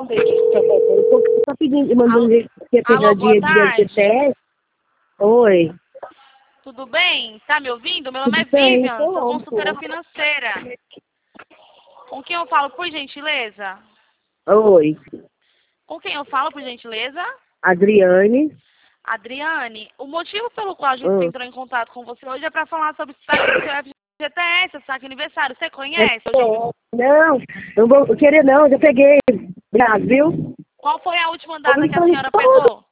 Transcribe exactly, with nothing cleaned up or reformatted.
ver aqui. Eu tô só pedindo, mandando ver se é pegadinha de G P S. Oi. Tudo bem? Tá me ouvindo? Meu nome Tudo é bem, Vivian, tô sou bom, consultora pô. financeira. Com quem eu falo, por gentileza? Oi. Com quem eu falo, por gentileza? Adriane. Adriane, o motivo pelo qual a gente Hum. entrou em contato com você hoje é para falar sobre o saque do seu F G T S, o saque aniversário. Você É, conhece? não, não vou querer não, já peguei. Obrigado, viu? Qual foi a última Tô data que a brincando senhora todo. pegou?